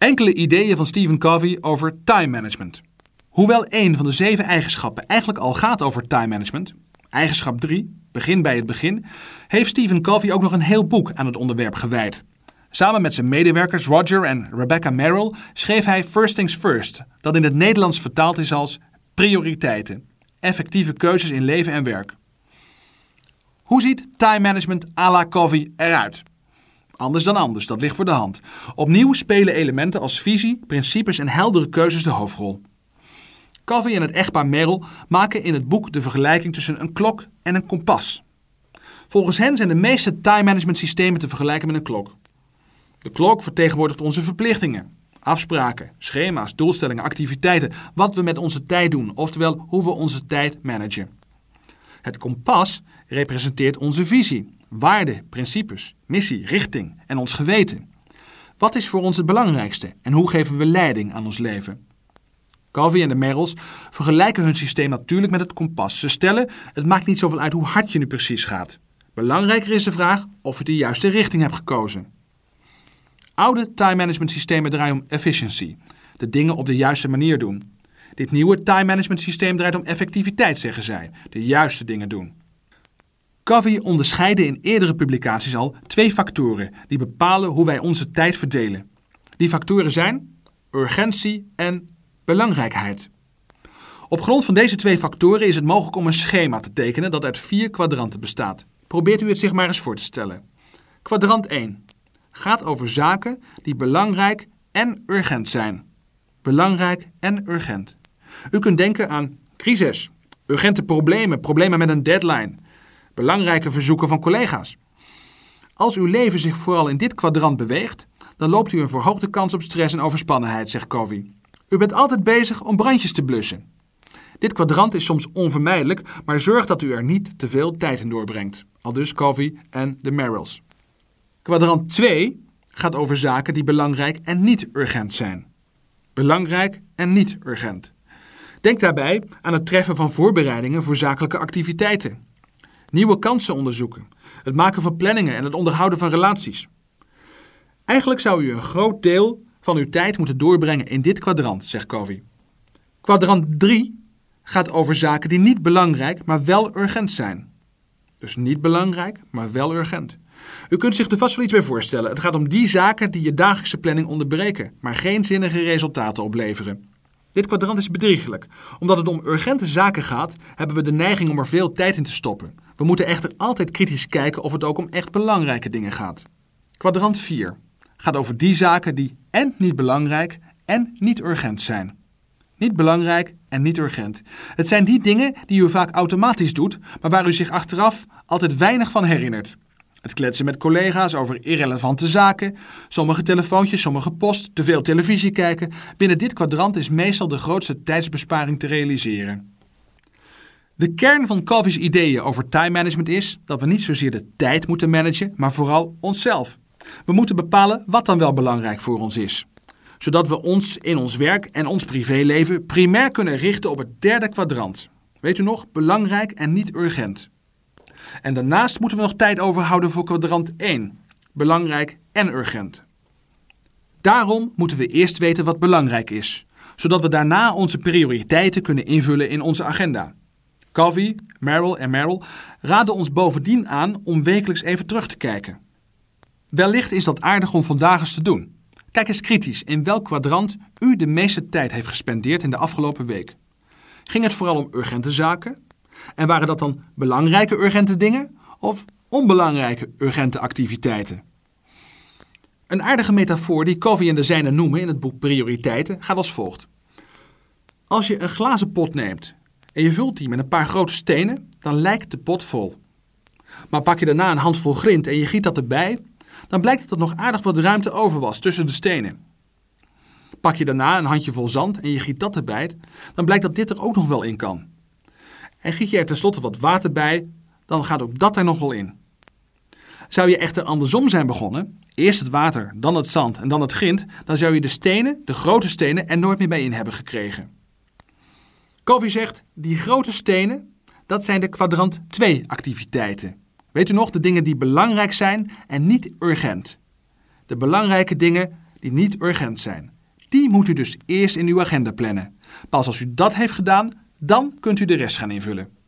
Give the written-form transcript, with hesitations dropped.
Enkele ideeën van Stephen Covey over time management. Hoewel een van de 7 eigenschappen eigenlijk al gaat over time management, eigenschap 3, begin bij het begin, heeft Stephen Covey ook nog een heel boek aan het onderwerp gewijd. Samen met zijn medewerkers Roger en Rebecca Merrill schreef hij First Things First, dat in het Nederlands vertaald is als prioriteiten, effectieve keuzes in leven en werk. Hoe ziet time management à la Covey eruit? Anders dan anders, dat ligt voor de hand. Opnieuw spelen elementen als visie, principes en heldere keuzes de hoofdrol. Covey en het echtpaar Merrill maken in het boek de vergelijking tussen een klok en een kompas. Volgens hen zijn de meeste time management systemen te vergelijken met een klok. De klok vertegenwoordigt onze verplichtingen, afspraken, schema's, doelstellingen, activiteiten, wat we met onze tijd doen, oftewel hoe we onze tijd managen. Het kompas representeert onze visie, waarden, principes, missie, richting en ons geweten. Wat is voor ons het belangrijkste en hoe geven we leiding aan ons leven? Covey en de Merrills vergelijken hun systeem natuurlijk met het kompas. Ze stellen, het maakt niet zoveel uit hoe hard je nu precies gaat. Belangrijker is de vraag of je de juiste richting hebt gekozen. Oude time management systemen draaien om efficiency, de dingen op de juiste manier doen. Dit nieuwe time management systeem draait om effectiviteit, zeggen zij, de juiste dingen doen. Covey onderscheidde in eerdere publicaties al 2 factoren die bepalen hoe wij onze tijd verdelen. Die factoren zijn urgentie en belangrijkheid. Op grond van deze 2 factoren is het mogelijk om een schema te tekenen dat uit 4 kwadranten bestaat. Probeert u het zich maar eens voor te stellen. Kwadrant 1 gaat over zaken die belangrijk en urgent zijn. Belangrijk en urgent. U kunt denken aan crisis, urgente problemen, problemen met een deadline, belangrijke verzoeken van collega's. Als uw leven zich vooral in dit kwadrant beweegt, dan loopt u een verhoogde kans op stress en overspannenheid, zegt Covey. U bent altijd bezig om brandjes te blussen. Dit kwadrant is soms onvermijdelijk, maar zorg dat u er niet te veel tijd in doorbrengt. Aldus Covey en de Merrills. Kwadrant 2 gaat over zaken die belangrijk en niet urgent zijn. Belangrijk en niet urgent. Denk daarbij aan het treffen van voorbereidingen voor zakelijke activiteiten. Nieuwe kansen onderzoeken, het maken van planningen en het onderhouden van relaties. Eigenlijk zou u een groot deel van uw tijd moeten doorbrengen in dit kwadrant, zegt Covey. Kwadrant 3 gaat over zaken die niet belangrijk, maar wel urgent zijn. Dus niet belangrijk, maar wel urgent. U kunt zich er vast wel iets bij voorstellen. Het gaat om die zaken die je dagelijkse planning onderbreken, maar geen zinnige resultaten opleveren. Dit kwadrant is bedrieglijk. Omdat het om urgente zaken gaat, hebben we de neiging om er veel tijd in te stoppen. We moeten echter altijd kritisch kijken of het ook om echt belangrijke dingen gaat. Kwadrant 4 gaat over die zaken die en niet belangrijk en niet urgent zijn. Niet belangrijk en niet urgent. Het zijn die dingen die u vaak automatisch doet, maar waar u zich achteraf altijd weinig van herinnert. Het kletsen met collega's over irrelevante zaken, sommige telefoontjes, sommige post, te veel televisie kijken. Binnen dit kwadrant is meestal de grootste tijdsbesparing te realiseren. De kern van Covey's ideeën over time management is dat we niet zozeer de tijd moeten managen, maar vooral onszelf. We moeten bepalen wat dan wel belangrijk voor ons is. Zodat we ons in ons werk en ons privéleven primair kunnen richten op het derde kwadrant. Weet u nog? Belangrijk en niet urgent. En daarnaast moeten we nog tijd overhouden voor kwadrant 1. Belangrijk en urgent. Daarom moeten we eerst weten wat belangrijk is, zodat we daarna onze prioriteiten kunnen invullen in onze agenda. Covey, Merrill en Merrill raden ons bovendien aan om wekelijks even terug te kijken. Wellicht is dat aardig om vandaag eens te doen. Kijk eens kritisch in welk kwadrant u de meeste tijd heeft gespendeerd in de afgelopen week. Ging het vooral om urgente zaken? En waren dat dan belangrijke urgente dingen of onbelangrijke urgente activiteiten? Een aardige metafoor die Covey en de zijnen noemen in het boek Prioriteiten gaat als volgt. Als je een glazen pot neemt en je vult die met een paar grote stenen, dan lijkt de pot vol. Maar pak je daarna een handvol grind en je giet dat erbij, dan blijkt dat er nog aardig wat ruimte over was tussen de stenen. Pak je daarna een handjevol zand en je giet dat erbij, dan blijkt dat dit er ook nog wel in kan. En giet je er tenslotte wat water bij, dan gaat ook dat er nog wel in. Zou je echter andersom zijn begonnen, eerst het water, dan het zand en dan het grind, dan zou je de stenen, de grote stenen, er nooit meer bij in hebben gekregen. Covey zegt, die grote stenen, dat zijn de kwadrant 2 activiteiten. Weet u nog, de dingen die belangrijk zijn en niet urgent. De belangrijke dingen, die niet urgent zijn. Die moet u dus eerst in uw agenda plannen. Pas als u dat heeft gedaan, dan kunt u de rest gaan invullen.